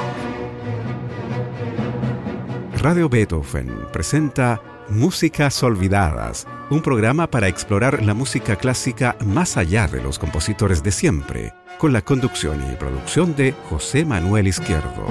Radio Beethoven presenta Músicas Olvidadas, un programa para explorar la música clásica más allá de los compositores de siempre, con la conducción y producción de José Manuel Izquierdo.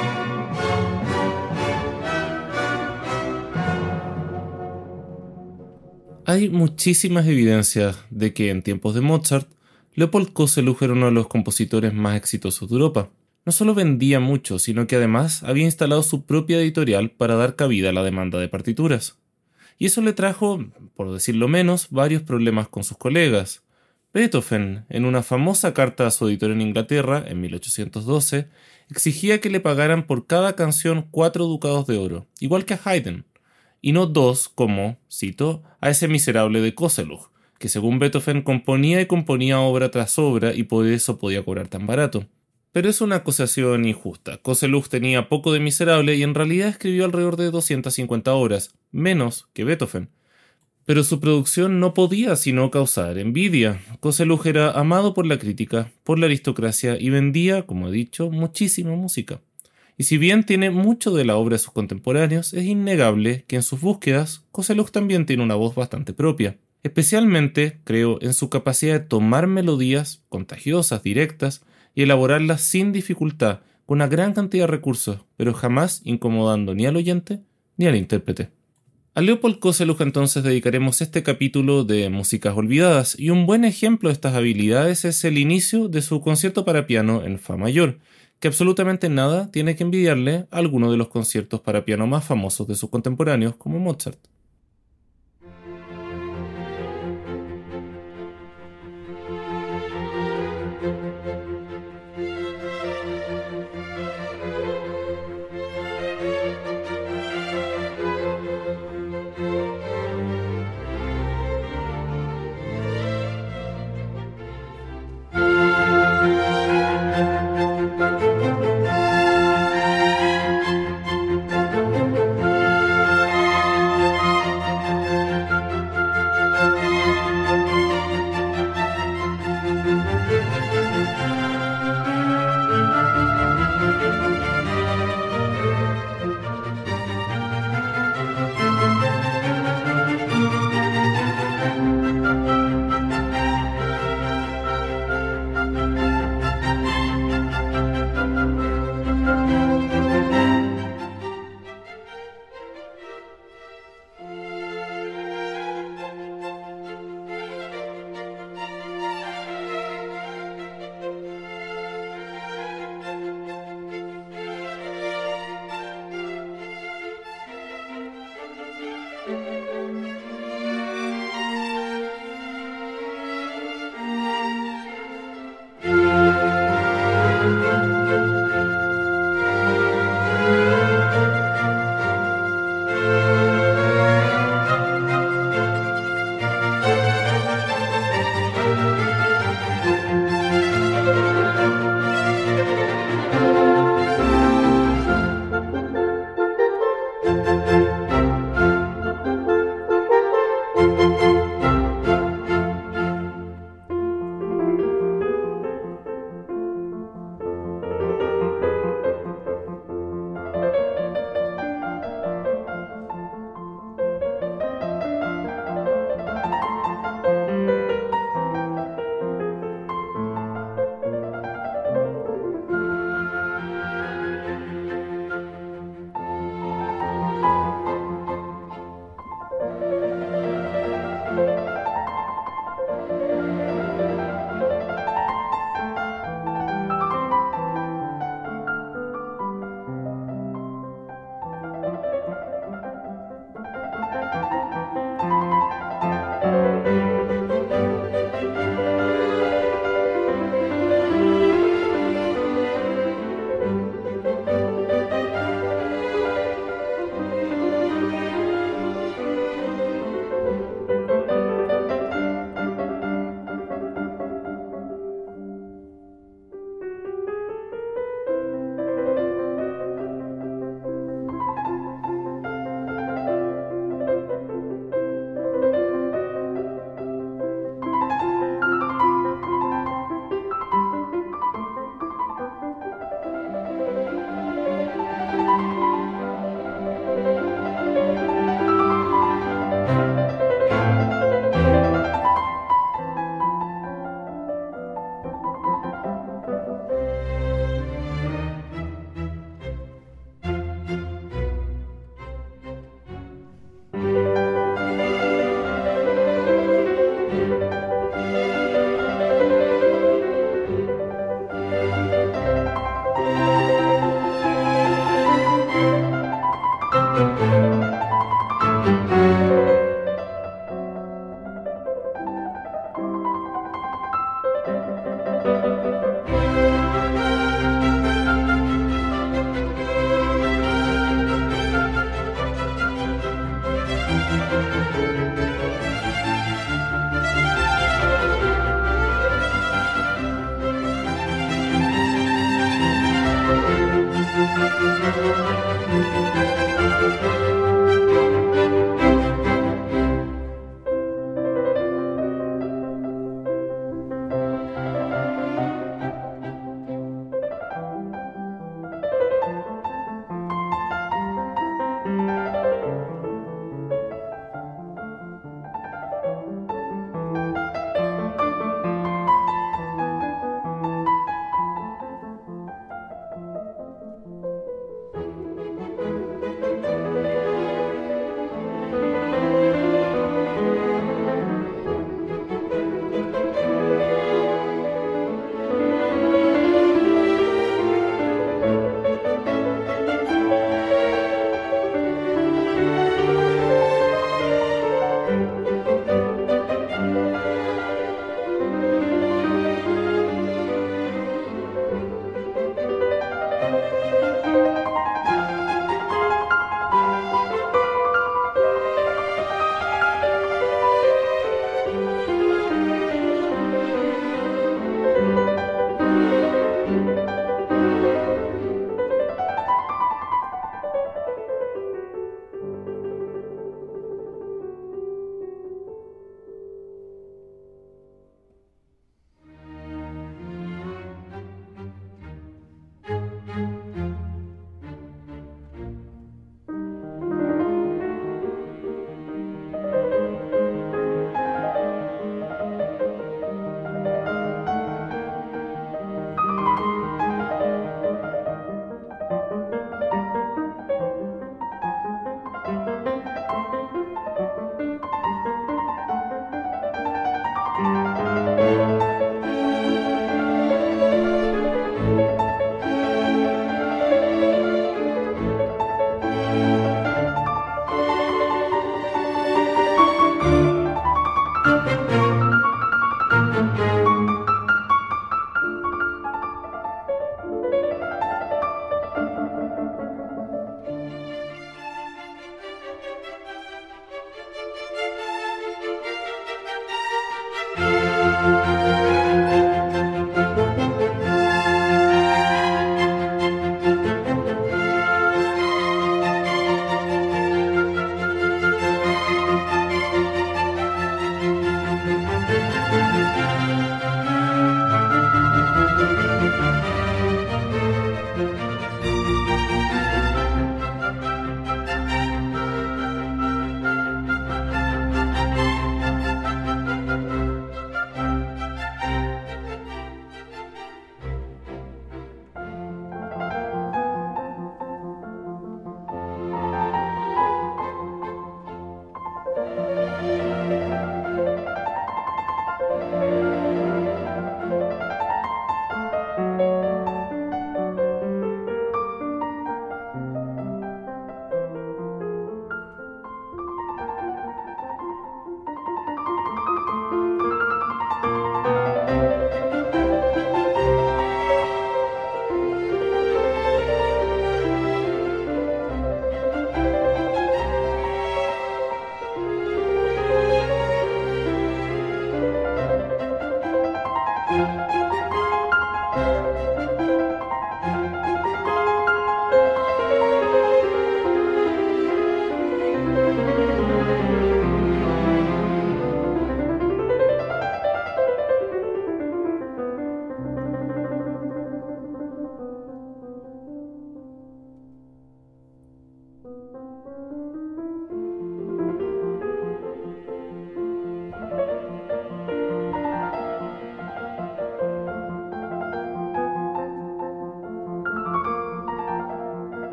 Hay muchísimas evidencias de que en tiempos de Mozart, Leopold Kozeluch era uno de los compositores más exitosos de Europa. No solo vendía mucho, sino que además había instalado su propia editorial para dar cabida a la demanda de partituras. Y eso le trajo, por decirlo menos, varios problemas con sus colegas. Beethoven, en una famosa carta a su editor en Inglaterra, en 1812, exigía que le pagaran por cada canción 4 ducados de oro, igual que a Haydn, y no 2 como, cito, a ese miserable de Kozeluch, que según Beethoven componía y componía obra tras obra y por eso podía cobrar tan barato. Pero es una acusación injusta. Kozeluch tenía poco de miserable y en realidad escribió alrededor de 250 obras, menos que Beethoven. Pero su producción no podía sino causar envidia. Kozeluch era amado por la crítica, por la aristocracia y vendía, como he dicho, muchísima música. Y si bien tiene mucho de la obra de sus contemporáneos, es innegable que en sus búsquedas, Kozeluch también tiene una voz bastante propia. Especialmente, creo, en su capacidad de tomar melodías contagiosas, directas, y elaborarlas sin dificultad, con una gran cantidad de recursos, pero jamás incomodando ni al oyente ni al intérprete. A Leopold Kozeluch entonces dedicaremos este capítulo de Músicas Olvidadas, y un buen ejemplo de estas habilidades es el inicio de su concierto para piano en Fa mayor, que absolutamente nada tiene que envidiarle a alguno de los conciertos para piano más famosos de sus contemporáneos como Mozart.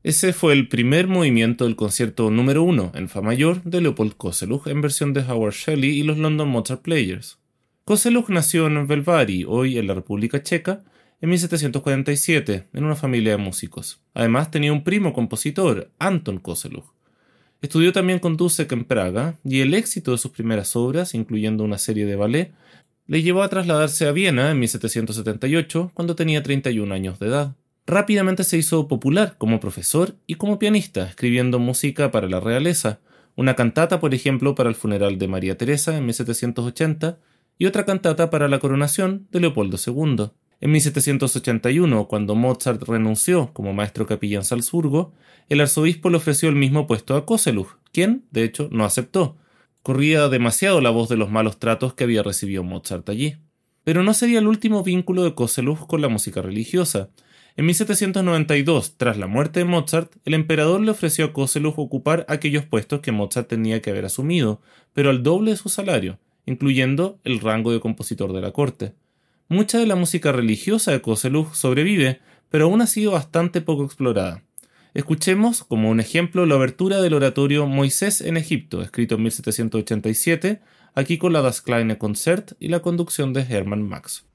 Ese fue el primer movimiento del concierto número 1 en fa mayor de Leopold Kozeluch en versión de Howard Shelley y los London Mozart Players. Kozeluch nació en Velvary, hoy en la República Checa, en 1747, en una familia de músicos. Además tenía un primo compositor, Anton Kozeluch. Estudió también con Dussek en Praga y el éxito de sus primeras obras, incluyendo una serie de ballet, le llevó a trasladarse a Viena en 1778, cuando tenía 31 años de edad. Rápidamente se hizo popular como profesor y como pianista, escribiendo música para la realeza, una cantata, por ejemplo, para el funeral de María Teresa en 1780 y otra cantata para la coronación de Leopoldo II. En 1781, cuando Mozart renunció como maestro capilla en Salzburgo, el arzobispo le ofreció el mismo puesto a Kozeluch, quien, de hecho, no aceptó. Corría demasiado la voz de los malos tratos que había recibido Mozart allí. Pero no sería el último vínculo de Kozeluch con la música religiosa. En 1792, tras la muerte de Mozart, el emperador le ofreció a Kozeluch ocupar aquellos puestos que Mozart tenía que haber asumido, pero al doble de su salario, incluyendo el rango de compositor de la corte. Mucha de la música religiosa de Kozeluch sobrevive, pero aún ha sido bastante poco explorada. Escuchemos como un ejemplo la obertura del oratorio Moisés en Egipto, escrito en 1787, aquí con la Das Kleine Konzert y la conducción de Hermann Max.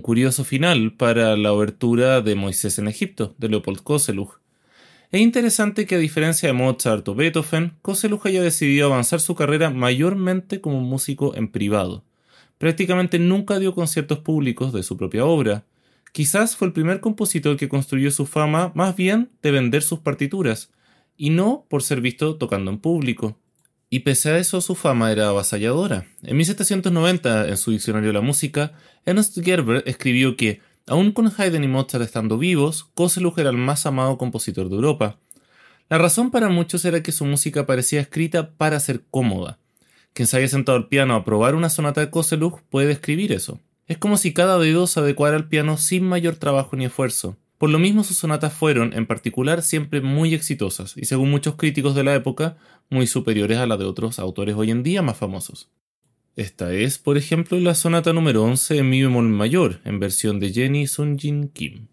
curioso final para la obertura de Moisés en Egipto, de Leopold Kozeluch. Es interesante que a diferencia de Mozart o Beethoven, Kozeluch haya decidido avanzar su carrera mayormente como músico en privado. Prácticamente nunca dio conciertos públicos de su propia obra. Quizás fue el primer compositor que construyó su fama más bien de vender sus partituras, y no por ser visto tocando en público. Y pese a eso, su fama era avasalladora. En 1790, en su diccionario de la música, Ernst Gerber escribió que, aun con Haydn y Mozart estando vivos, Kozeluch era el más amado compositor de Europa. La razón para muchos era que su música parecía escrita para ser cómoda. Quien se haya sentado al piano a probar una sonata de Kozeluch puede describir eso. Es como si cada dedo se adecuara al piano sin mayor trabajo ni esfuerzo. Por lo mismo, sus sonatas fueron, en particular, siempre muy exitosas y, según muchos críticos de la época, muy superiores a las de otros autores hoy en día más famosos. Esta es, por ejemplo, la sonata número 11 en mi bemol mayor, en versión de Jenny Sunjin Kim.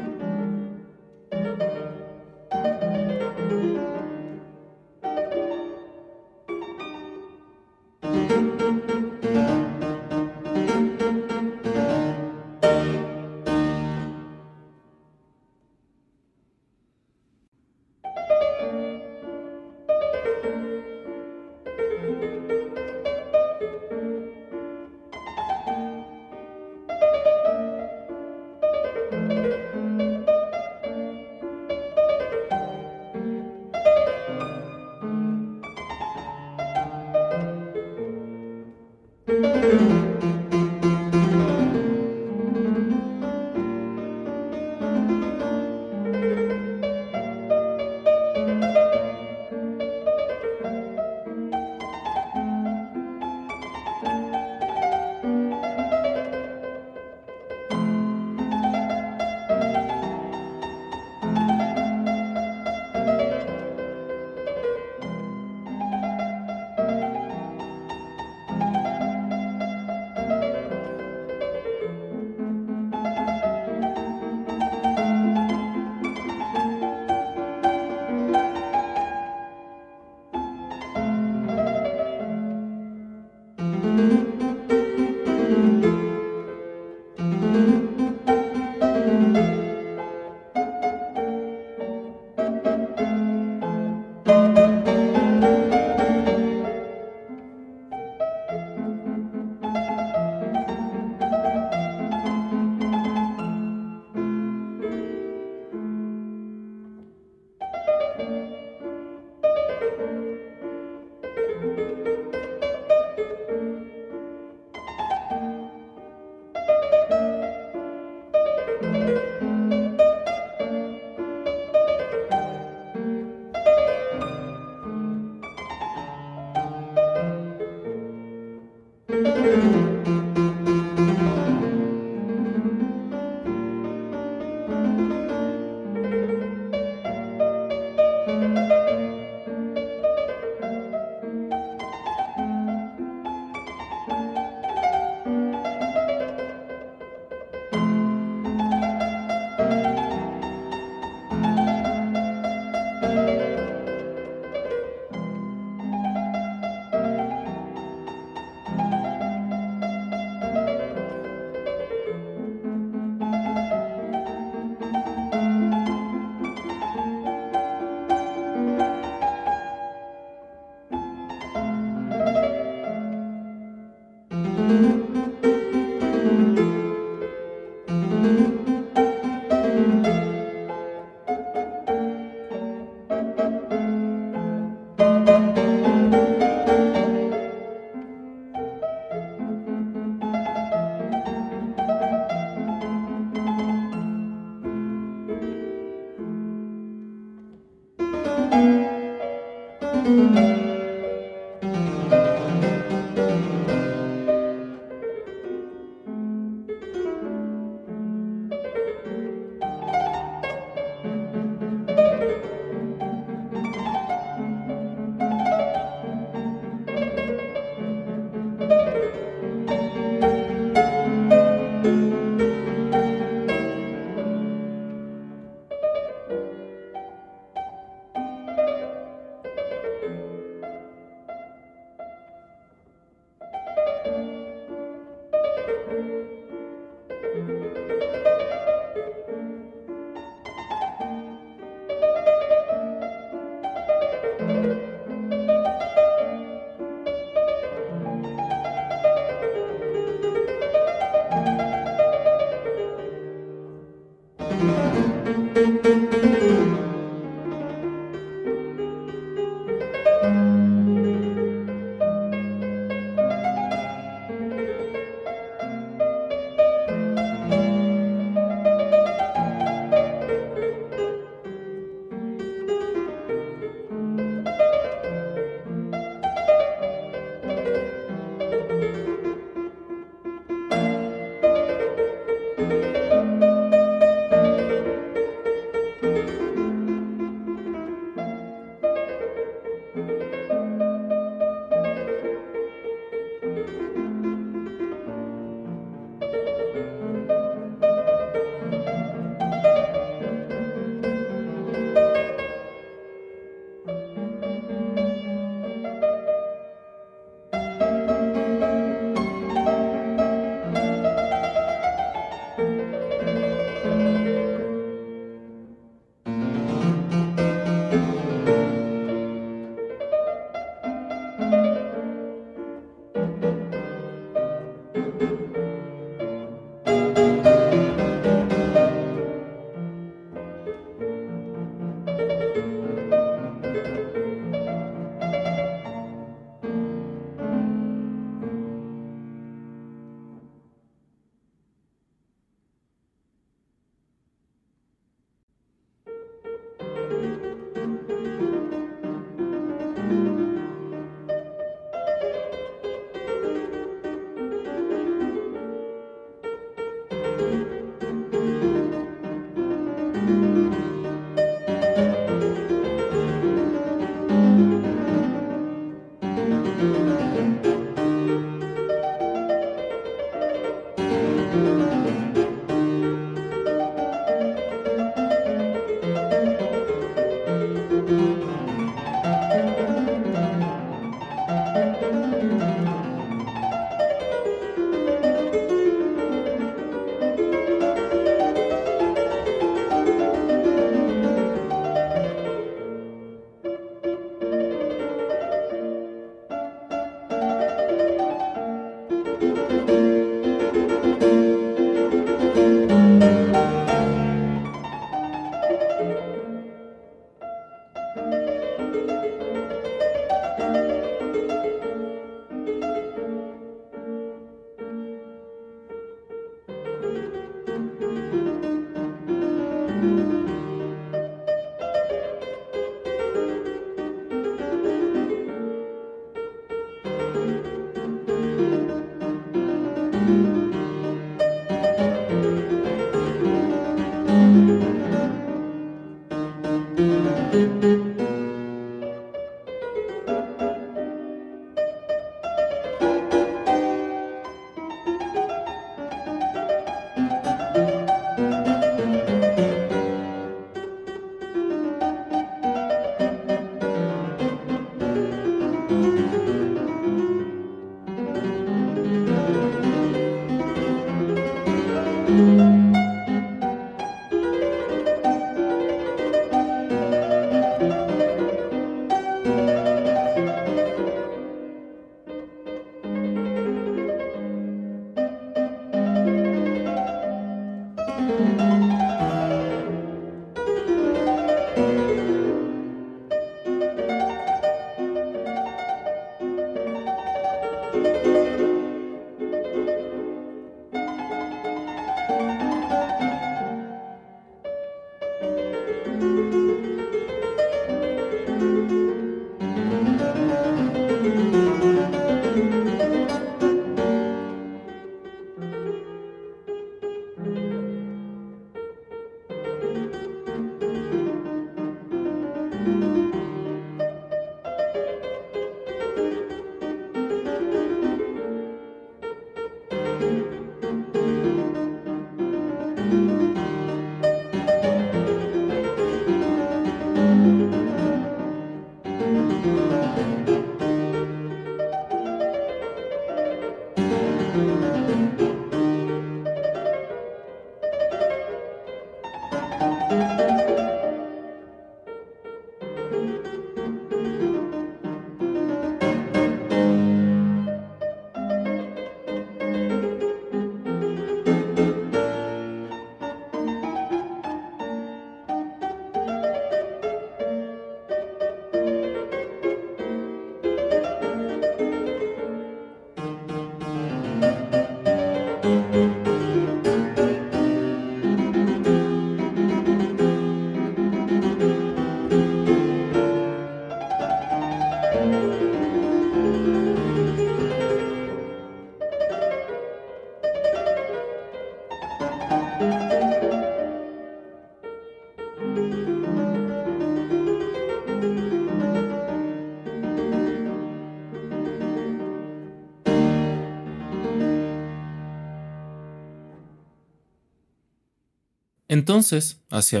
Entonces, hacia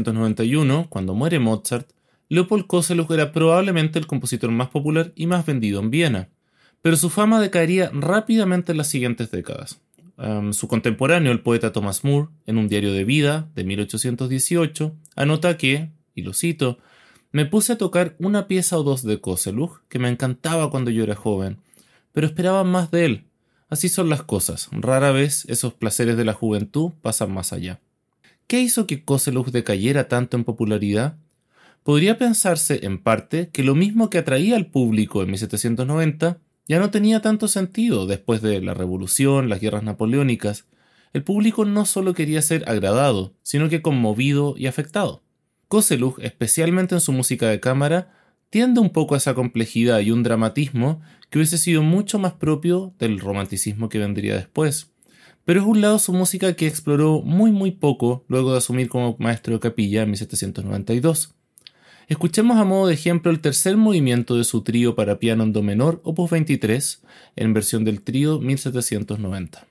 1791, cuando muere Mozart, Leopold Kozeluch era probablemente el compositor más popular y más vendido en Viena, pero su fama decaería rápidamente en las siguientes décadas. Su contemporáneo, el poeta Thomas Moore, en un diario de vida de 1818, anota que, y lo cito, «Me puse a tocar una pieza o dos de Kozeluch que me encantaba cuando yo era joven, pero esperaba más de él. Así son las cosas, rara vez esos placeres de la juventud pasan más allá». ¿Qué hizo que Kozeluch decayera tanto en popularidad? Podría pensarse, en parte, que lo mismo que atraía al público en 1790 ya no tenía tanto sentido después de la Revolución, las guerras napoleónicas. El público no solo quería ser agradado, sino que conmovido y afectado. Kozeluch, especialmente en su música de cámara, tiende un poco a esa complejidad y un dramatismo que hubiese sido mucho más propio del romanticismo que vendría después. pero es un lado de su música que exploró muy poco luego de asumir como maestro de capilla en 1792. Escuchemos a modo de ejemplo el tercer movimiento de su trío para piano en do menor, opus 23, en versión del trío 1790.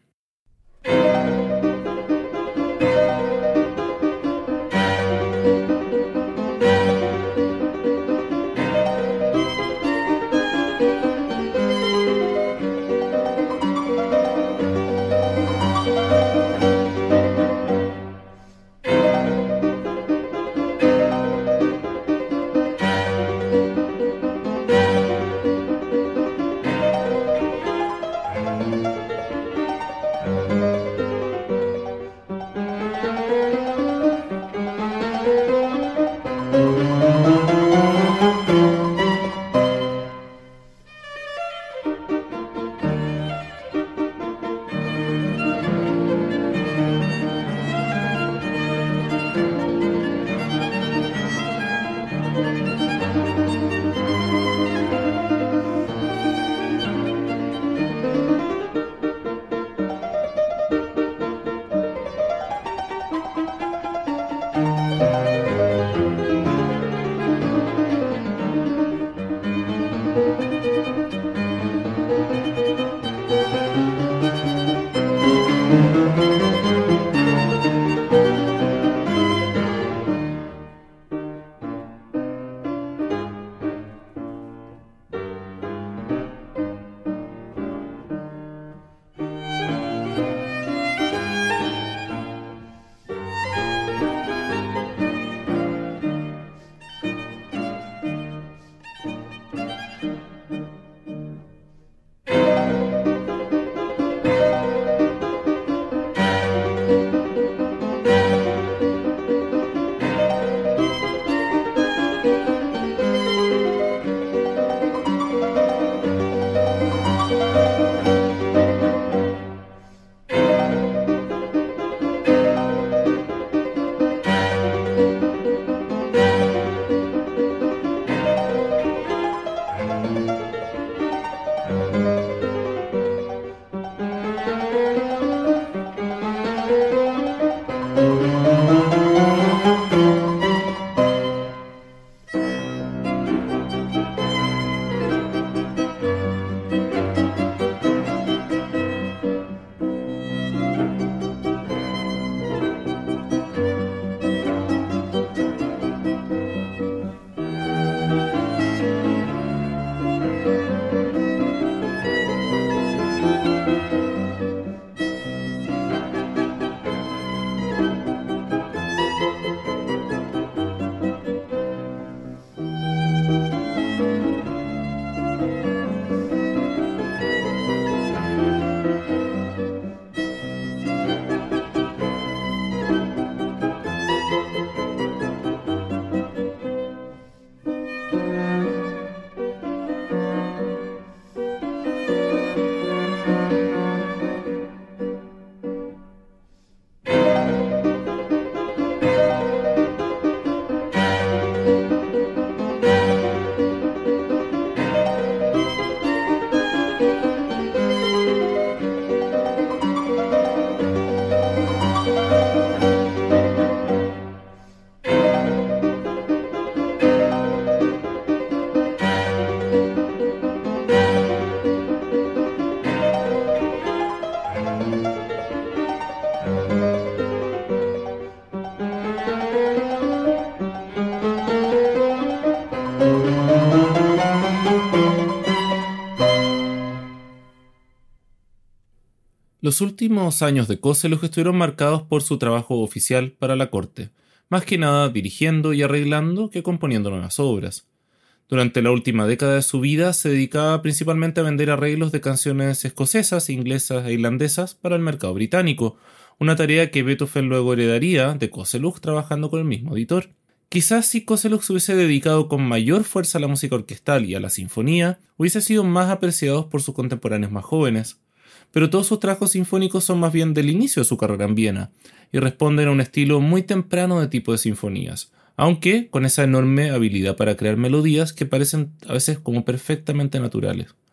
Los últimos años de Kozeluch estuvieron marcados por su trabajo oficial para la corte, más que nada dirigiendo y arreglando que componiendo nuevas obras. Durante la última década de su vida se dedicaba principalmente a vender arreglos de canciones escocesas, inglesas e irlandesas para el mercado británico, una tarea que Beethoven luego heredaría de Kozeluch trabajando con el mismo editor. Quizás si Kozeluch se hubiese dedicado con mayor fuerza a la música orquestal y a la sinfonía, hubiese sido más apreciado por sus contemporáneos más jóvenes. Pero todos sus trabajos sinfónicos son más bien del inicio de su carrera en Viena y responden a un estilo muy temprano de tipo de sinfonías, aunque con esa enorme habilidad para crear melodías que parecen a veces como perfectamente naturales.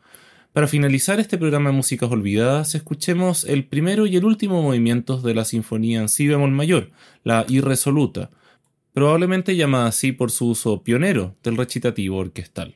Para finalizar este programa de Músicas Olvidadas, escuchemos el primero y el último movimientos de la Sinfonía en Si bemol mayor, la Irresoluta, probablemente llamada así por su uso pionero del recitativo orquestal.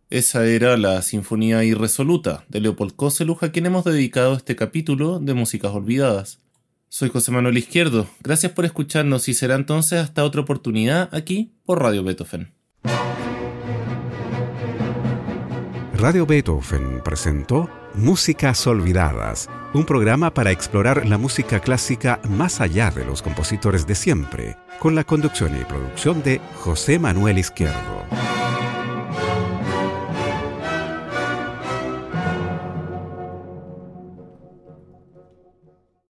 Esa era la Sinfonía Irresoluta de Leopold Kozeluch, a quien hemos dedicado este capítulo de Músicas Olvidadas. Soy José Manuel Izquierdo, gracias por escucharnos y será entonces hasta otra oportunidad aquí por Radio Beethoven. Radio Beethoven presentó Músicas Olvidadas, un programa para explorar la música clásica más allá de los compositores de siempre, con la conducción y producción de José Manuel Izquierdo.